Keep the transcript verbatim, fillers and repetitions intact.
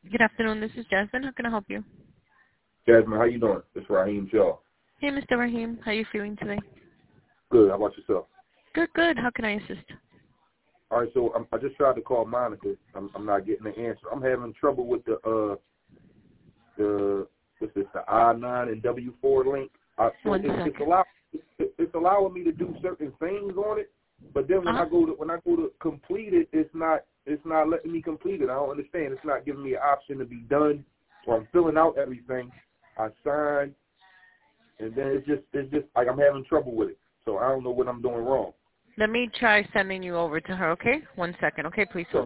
Good afternoon. This is Jasmine. How can I help you? Jasmine, how you doing? It's Raheem Shaw. Hey, Mister Rahim. How are you feeling today? Good. How about yourself? Good, good. How can I assist? All right. So I'm, I just tried to call Monica. I'm, I'm not getting the answer. I'm having trouble with the uh the what's this the I nine and W four link. Uh, so One it, second. it's allow it, it's allowing me to do certain things on it, but then when Uh-huh. I go to when I go to complete it, it's not it's not letting me complete it. I don't understand. It's not giving me an option to be done. Or I'm filling out everything. I sign, and then it's just it's just like I'm having trouble with it. So I don't know what I'm doing wrong. Let me try sending you over to her, okay? One second, okay? Please hold.